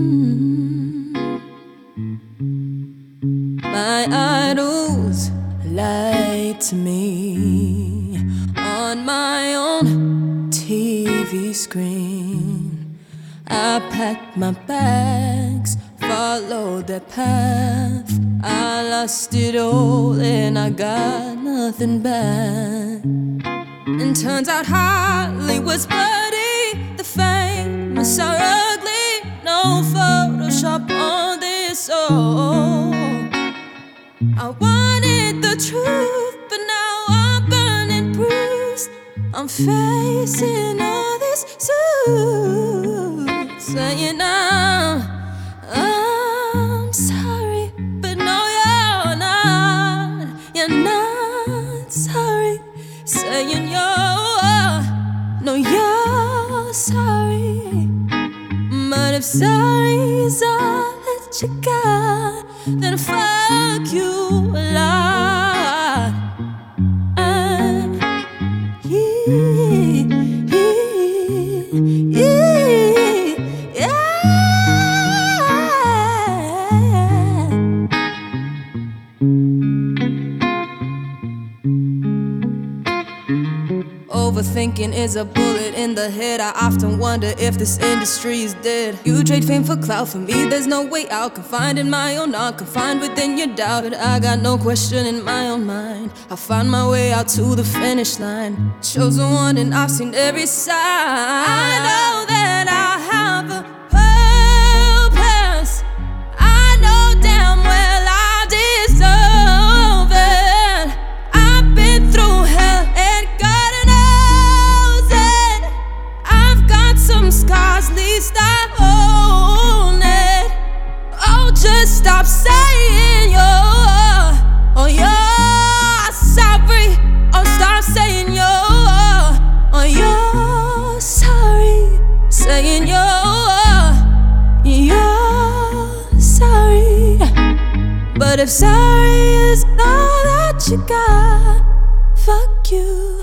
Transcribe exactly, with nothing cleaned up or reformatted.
My idols lied to me on my own T V screen. I packed my bags, followed their path. I lost it all and I got nothing back. And turns out Hollywood's bloody, the famous are ugly. No Photoshop on this soul. I wanted the truth, but now I'm burning bruised. I'm facing all this suit, saying I'm, I'm sorry, but no, you're not. You're not sorry, saying you're, no, you're sorry. But if sorry is all that you got, then fuck you a lot. And yeah, yeah, yeah, Overthinking is a bullet in the head. I often wonder if this industry is dead. You trade fame for clout, for me there's no way out. Confined in my own art, confined within your doubt. But I got no question in my own mind. I find my way out to the finish line. Chosen one and I've seen every side. I know that I have a purpose. I know damn well I deserve it. I've been through hell and God knows it. I've got some scars, least I own it. Oh, just stop saying you're, oh, you're sorry. Oh, stop saying you're, oh, you're sorry. Saying you're, you're sorry. But if sorry is all that you got, fuck you.